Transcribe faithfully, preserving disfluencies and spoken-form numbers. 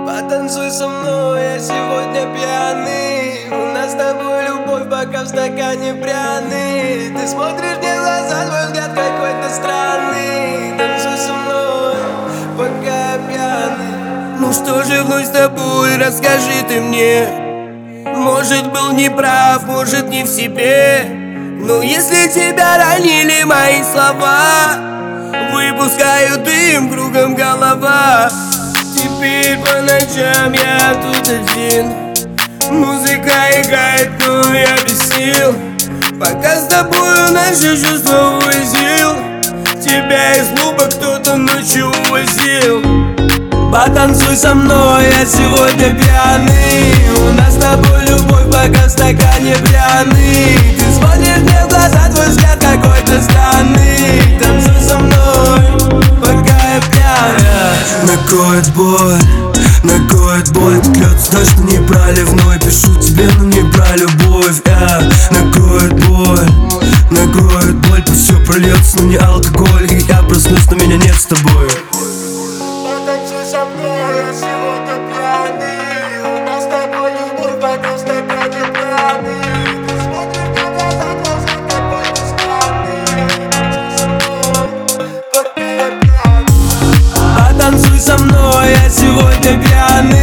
Потанцуй со мной, я сегодня пьяный. У нас с тобой любовь, пока в стакане пряный. Ты смотришь мне в глаза, твой взгляд какой-то странный. Танцуй со мной, пока я пьяный. Ну что же вновь с тобой, расскажи ты мне. Может, был неправ, может, не в себе. Но если тебя ранили мои слова, выпускаю дым, кругом голова. Теперь по ночам я тут один. Музыка играет, но я без сил. Пока с тобою наши чувства увозил. Тебя из клуба кто-то ночью увозил. Потанцуй со мной, я сегодня пьяный. У нас с тобой любовь, пока в стакане пряный. Ты смотришь мне в глаза, твой взгляд какой-то странный. Танцуй со мной, пока я пьяный. Накроет боль, накроет боль. Клянусь, да, что не про ливной. Пишу тебе, но не про любовь. Я накроет боль, накроет боль. Пусть все прольется, но не алкоголь. И я проснусь, но меня нет с тобой. Потанцуй со мной, я сегодня пьяный. У нас с тобой любовь, пока в стакане пряный. Ты смотришь мне в глаза, твой взгляд какой-то странный. Танцуй со мной, пока я пьяный. Потанцуй со мной, я сегодня пьяный.